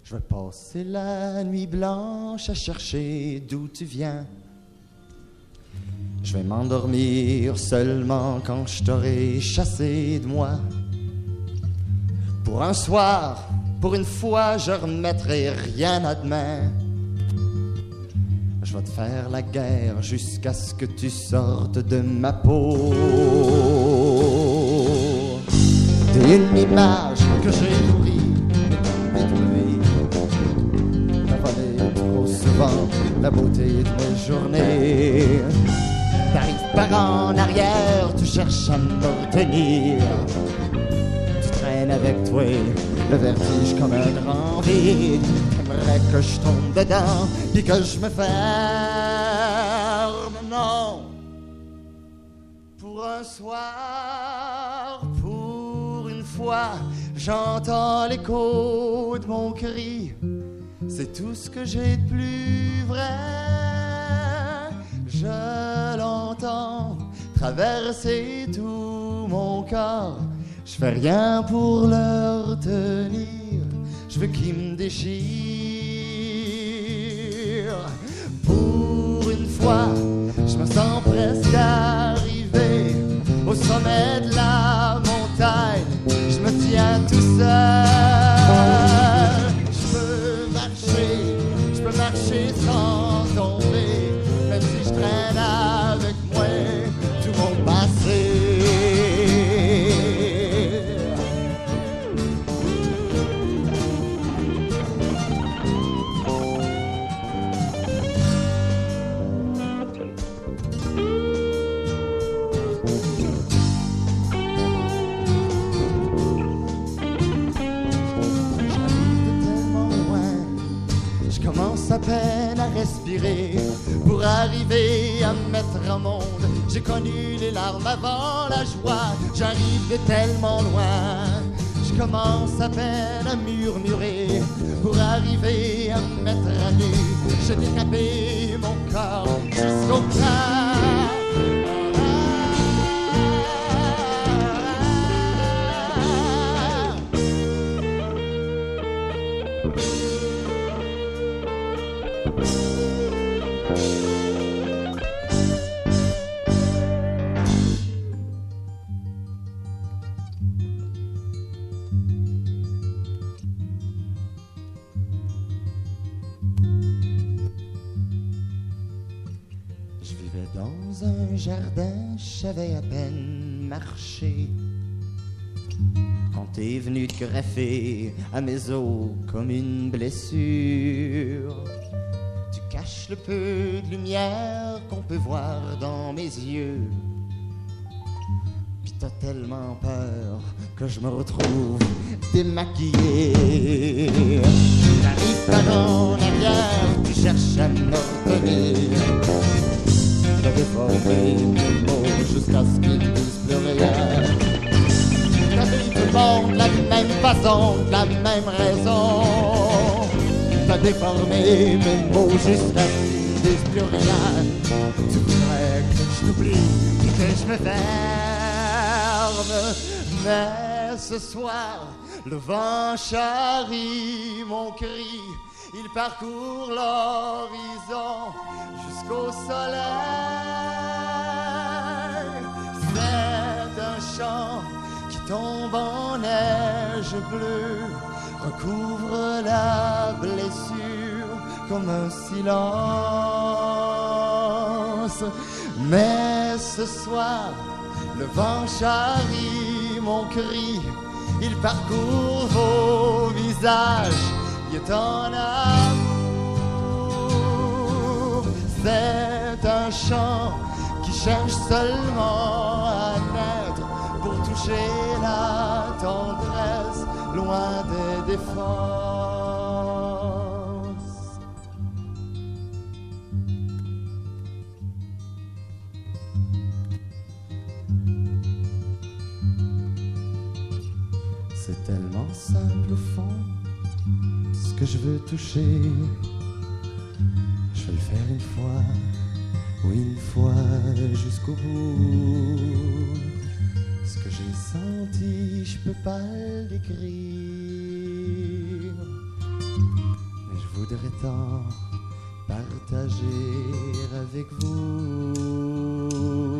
Je vais passer la nuit blanche à chercher d'où tu viens. Je vais m'endormir seulement quand je t'aurai chassé de moi. Pour un soir, pour une fois, je remettrai rien à demain. Je vais te faire la guerre jusqu'à ce que tu sortes de ma peau. T'es une image que j'ai nourrie, détruite. T'as volé trop souvent la beauté de mes journées. T'arrives par en arrière, tu cherches à me retenir. Tu traînes avec toi le vertige comme un grand vide. T'aimerais que je tombe dedans puis que je me ferme. Non, pour un soir, pour une fois, j'entends l'écho de mon cri. C'est tout ce que j'ai de plus vrai. Je l'entends traverser tout mon corps. Je fais rien pour le retenir. Je veux qu'il me déchire. Pour une fois, je me sens presque arrivé au sommet de la montagne. Je me tiens tout seul. Je peux marcher sans tomber, même si je traîne avec moi tout mon passé. À peine à respirer pour arriver à me mettre au monde. J'ai connu les larmes avant la joie. J'arrive de tellement loin. Je commence à peine à murmurer pour arriver à me mettre à nu. J'ai décapé mon corps jusqu'au bras. Dans un jardin, je savais à peine marcher quand t'es venu te greffer à mes os comme une blessure. Tu caches le peu de lumière qu'on peut voir dans mes yeux. Puis t'as tellement peur que je me retrouve démaquillé. T'arrives par en arrière, tu cherches à me retenir. T'as déformé mes mots jusqu'à ce qu'ils ne disent plus rien. T'as vu tout le monde de la même façon, de la même raison. T'as déformé mes mots jusqu'à ce qu'ils ne disent plus rien. Tu voudrais que je t'oublie et que je me ferme. Mais ce soir, le vent charrie mon cri. Il parcourt l'horizon jusqu'au soleil. C'est un chant qui tombe en neige bleue, recouvre la blessure comme un silence. Mais ce soir, le vent charrie mon cri. Il parcourt vos visages. Il est en amour. C'est un chant qui cherche seulement à naître pour toucher la tendresse loin des défenses. C'est tellement simple au fond. Ce que je veux toucher, je vais le faire une fois, oui une fois jusqu'au bout. Ce que j'ai senti, je peux pas le décrire. voudrais tant partager avec vous.